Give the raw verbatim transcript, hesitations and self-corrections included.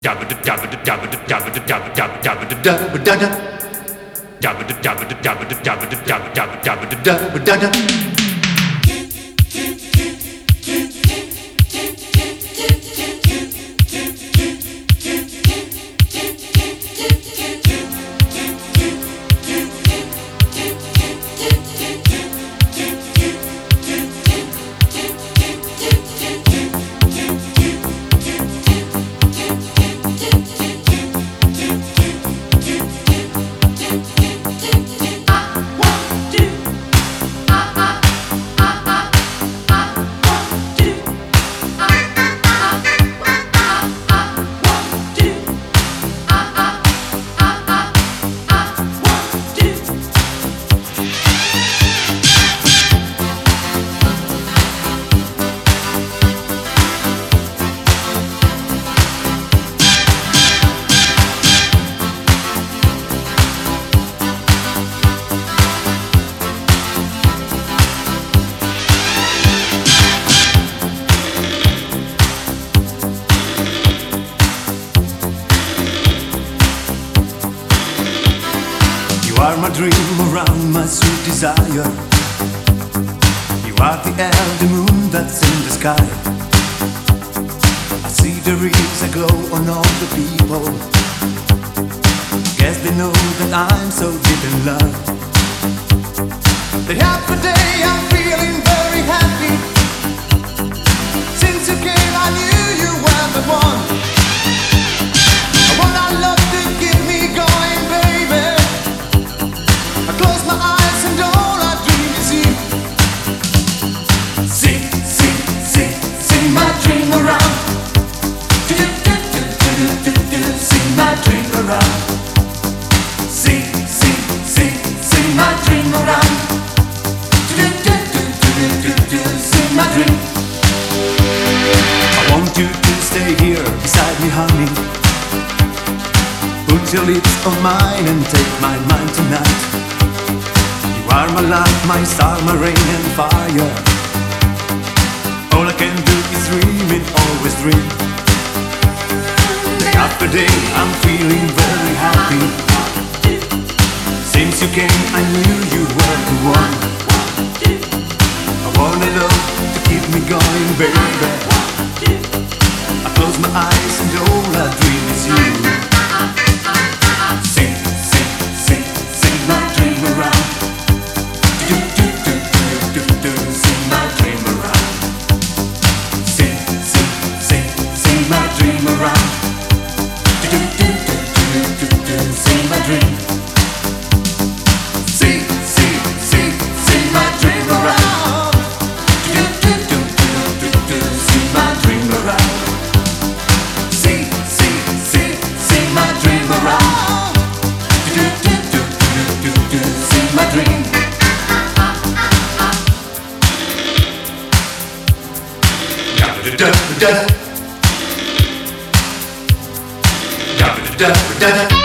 You are my dream around my sweet desire. You are the air, the moon that's in the sky. I see there is a glow on all the people. Guess they know that I'm so deep in love. The happy day, I'm feeling very happy. Since you came I knew you were the one. I want our love to keep me going, baby. I close my eyes and all I dream is you. See, see, see, see my dream around. Do, do, do, do, do, do, do, see my dream around. See, see, see, see my dream around. Do, do, do, do, do, do, do, see my dream. I want you to stay here beside me, honey. Put your lips on mine and take my mind tonight. You are my light, my star, my rain and fire. All I can do is dream and always dream. Day after day I'm feeling very happy. Since you came I knew you were the one. I want a love to keep me going, baby. I close my eyes and all I dream is you. Sing, sing, sing, sing my dream around. Do, do, do, do, do, do, sing my dream around. Sing, sing, sing, sing my dream around. Do, do, do, do, do, do, do, sing my dream. Sing, sing, sing, sing my dream around. Do, do, do, do, do, do, sing my dream around. Sing, sing, sing, sing my dream around. Do, do, do, do, do, do, sing my dream. Da da da da da da da.